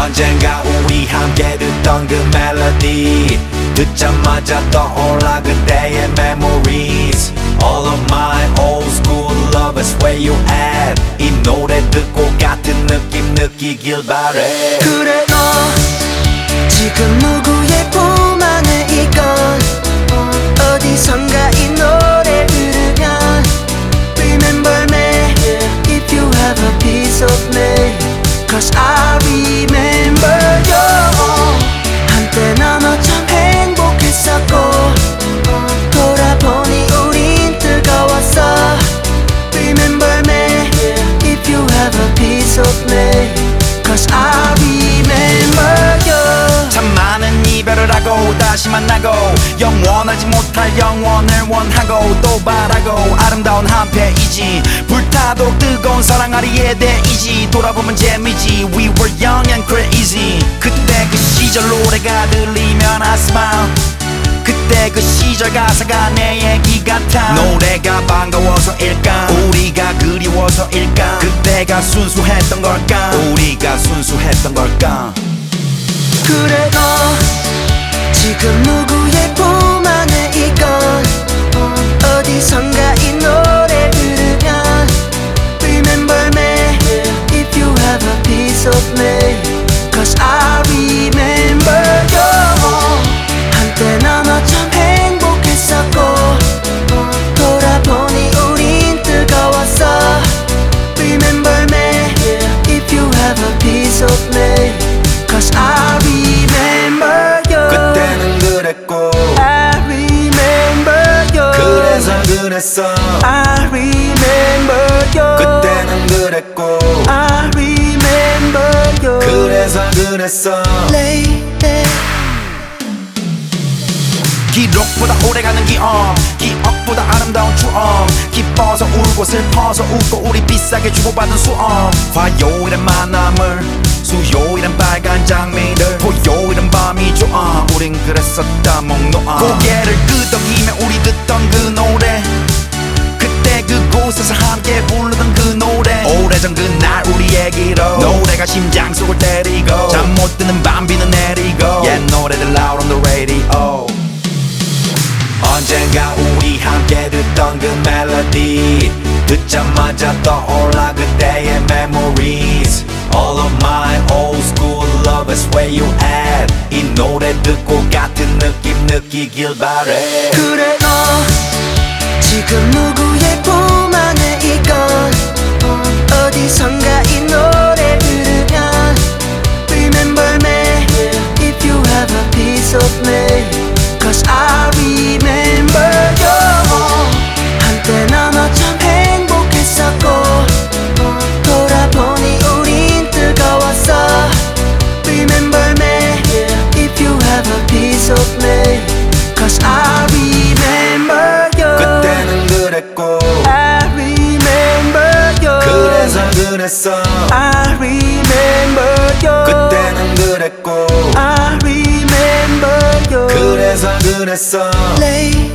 언젠가 우리 함께 듣던 그 멜로디 듣자마자 떠올라 그때의 memories. All of my old school lovers where you at. 이 노래 듣고 같은 느낌 느끼길 바래. 그래 너 지금 누구의 품 안에 있건 어디선가 이 노래 들으면 Remember me if you have a piece of me Cause I remember you. 한때 너무 참 행복했었고 돌아보니 우린 뜨거웠어. Remember me if you have a piece of me Cause I remember you. 참 많은 이별을 하고 다시 만나고 영원하지 못할 영원을 원하고 또 바라고 아름다운 한패이지 불타도 뜨거운 사랑아리에 대이지 돌아보면 재미지 We were young and crazy. 그때 그 시절 노래가 들리면 I smile. 그때 그 시절 가사가 내 얘기 같아. 노래가 반가워서일까 우리가 그리워서일까 그때가 순수했던 걸까 우리가 순수했던 걸까. 그래 너 지금 누구의 품 안에 있건 어디선가 이 노래 들으면 Remember me if you have a piece of me Cause I remember you. 한때 너무 참 행복했었고 돌아보니 우린 뜨거웠어. Remember me if you have a piece of me Cause I remember you. 그때는 그랬고 I remember you. 그래서 그랬어. I remember you. 그때는 그랬고 I remember you. 그래서 그랬어. Lady. 기록보다 오래가는 기억보다 아름다운 추억 기뻐서 울고 슬퍼서 웃고 우리 비싸게 주고받은 수억 화요일엔 만남을 수요일엔 빨간 장미를 토요일엔 밤이 좋아 우린 그랬었다 목 놓아 고개를 끄덕이며 우리 듣던 그 노래 그때 그곳에서 함께 부르던 그 노래 오래전 그날 우리 얘기로 노래가 심장 속을 때리고 잠 못 드는 밤 비는 내리고 옛 노래들 loud on the radio. 언젠가 우리 함께 듣던 그 멜로디 듣자마자 떠올라 그때의 memories. All of my old school lovers where you at. 이 노래 듣고 같은 느낌 느끼길 바래. 그래 너 지금 누구의 품 안에 있건 어디선가 이 노래 들으면 Remember me if you have a piece of me Cause I remember you. 한때 너무 참 행복했었고 돌아보니 우린 뜨거웠어. Remember me if you have a piece of me Cause I remember you. 그때는 그랬고 I remember you. 그래서 그랬어. I remember you. 그때는 그랬고 I remember you. 그래서 그랬어. Lady.